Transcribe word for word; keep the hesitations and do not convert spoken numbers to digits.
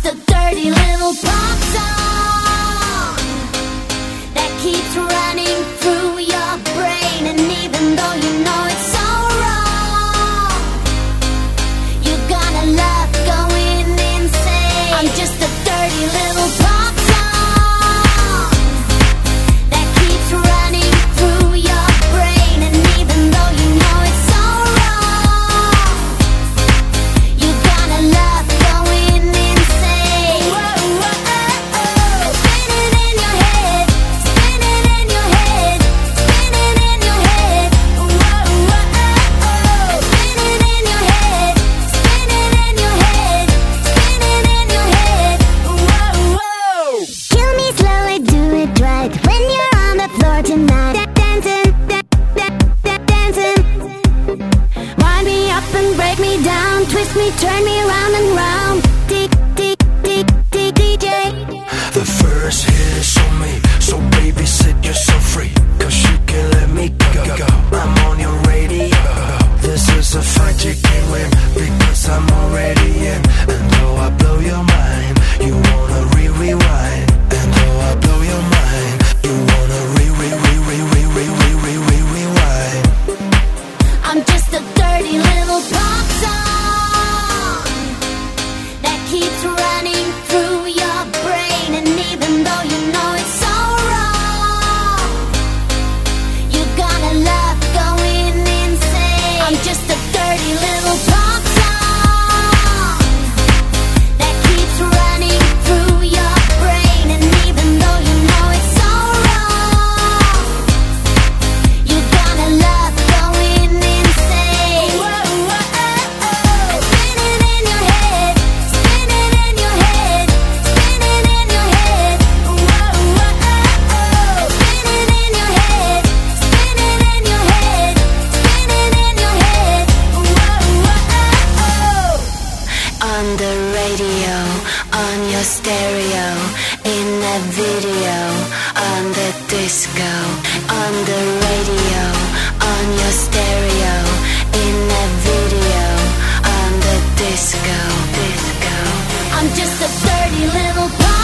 just a dirty little pop song that keeps running through your brain, and even though you know it's so wrong, you're gonna love going insane. I'm just a dirty little pop song that keeps running through your brain, and even though you know it's so wrong, you're gonna love going insane. Whoa, whoa, oh, oh. Spinning in your head, spinning in your head, spinning in your head. Whoa, whoa, oh, oh. Spinning in your head, spinning in your head, spinning in your head. Whoa, whoa. Kill me slowly, do it right when you're on the floor tonight. Dancing, da- da- da- dancing. Wind me up and break me down, twist me, turn me round and round. Tick, tick, tick, tick, D J. The first hit is on me, so baby sit yourself free, cause you can let me go, go. I'm on your radio. This is a fight you can't win, because I'm already in. And though I blow your mind, you wanna re-rewind. And though I blow your mind, you wanna re-re-re-re-re-re-re-re-rewind. I'm just a dirty little pop song that keeps running through your brain, and even though you know it's so wrong, you're gonna love going insane. I'm just a dirty little pop song that keeps running through your brain, and even though you know it's so wrong, you're gonna love going insane. Whoa, whoa, oh, oh. Spinning in your head, spinning in your head, spinning in your head. Whoa, whoa, oh, oh. Spinning in your head, spinning in your head, spinning in your head. Whoa, whoa, oh, oh. On the radio, on your stereo, in a video, on the disco. On the radio, on your stereo, in a video, on the disco, disco. I'm just a dirty little pop